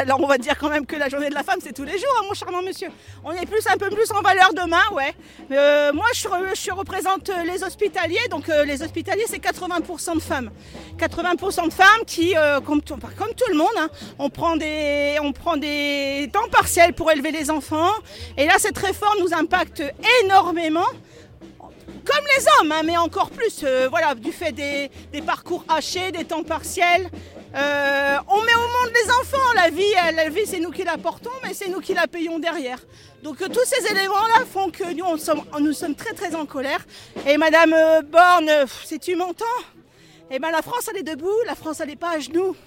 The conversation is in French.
Alors on va dire quand même que la journée de la femme, c'est tous les jours, hein, mon charmant monsieur. On est un peu plus en valeur demain, ouais. Moi, je représente les hospitaliers. Donc les hospitaliers, c'est 80% de femmes. 80% de femmes qui, comme tout le monde, hein, on prend des temps partiels pour élever les enfants. Et là, cette réforme nous impacte énormément. Comme les hommes, hein, mais encore plus, voilà, du fait des parcours hachés, des temps partiels. On met au monde les enfants, la vie c'est nous qui la portons, mais c'est nous qui la payons derrière. Donc tous ces éléments-là font que nous sommes très très en colère. Et Madame Borne, si tu m'entends, eh ben, la France elle est debout, la France elle n'est pas à genoux.